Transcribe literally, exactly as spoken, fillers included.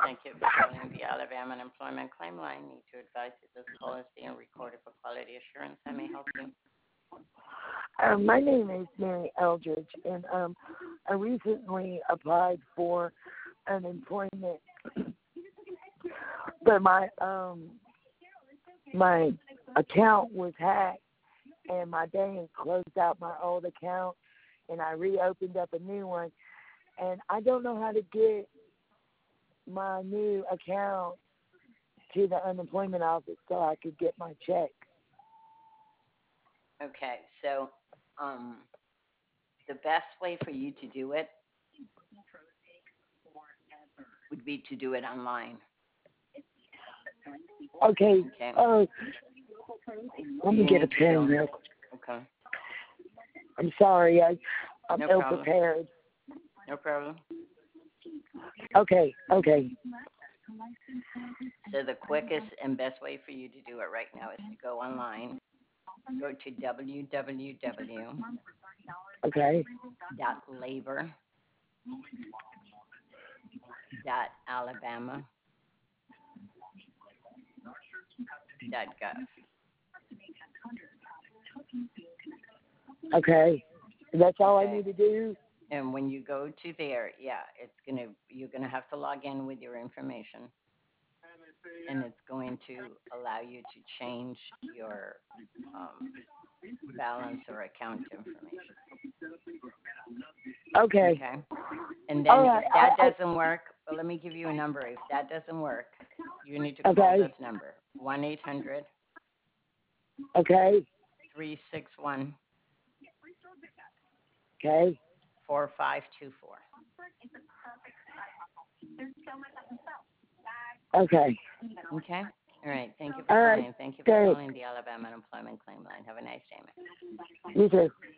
Thank you for calling the Alabama Unemployment Claim Line. Need to advise you this call is being recorded for quality assurance. I may help you. Um, my name is Mary Eldridge, and um, I recently applied for unemployment, but my um, my account was hacked, and my bank closed out my old account, and I reopened up a new one, and I don't know how to get my new account to the unemployment office so I could get my check. Okay, so um, the best way for you to do it would be to do it online. Okay. Okay. Uh, let me You get a need to pen go. real quick. Okay. I'm sorry. I, I'm No ill problem. prepared. No problem. Okay. Okay. So the quickest and best way for you to do it right now is to go online. Go to w w w Okay. dot labor dot alabama dot gov. Okay. That's all I Okay. need to do? And when you go to there, yeah, it's gonna you're gonna have to log in with your information, and it's going to allow you to change your um, balance or account information. Okay. Okay. And All then if right. that I, doesn't work, well, let me give you a number. If that doesn't work, you need to I, call okay. this number, one eight hundred Okay. three six one Okay. four five two four. Okay. Okay? All right. Thank you for All right. calling. Thank you for Thanks. calling the Alabama Unemployment Claim Line. Have a nice day, man. You too.